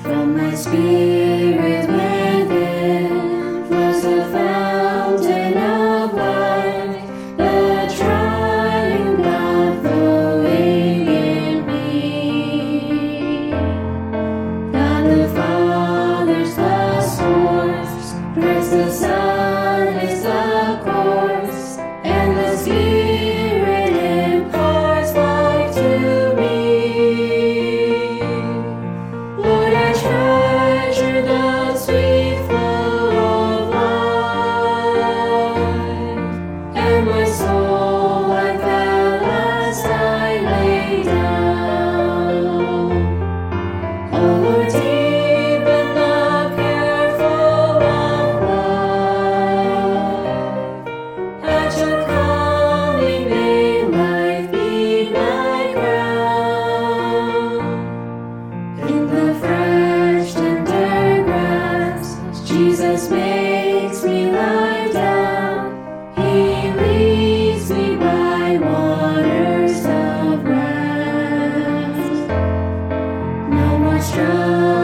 From my spirit within flows the fountain of life, the triune God flowing in me. God the Father's the source, Christ the Son is the course, and the Spirit imparts life to me. Lord, I treasure the sweet flow of life, and my soul like that last I lay down. Oh Lord, deepen the careful of life. At your calling may life be my crown. In the fresh tender grass, Jesus makes me lie down. He leads me by waters of rest. No more struggle.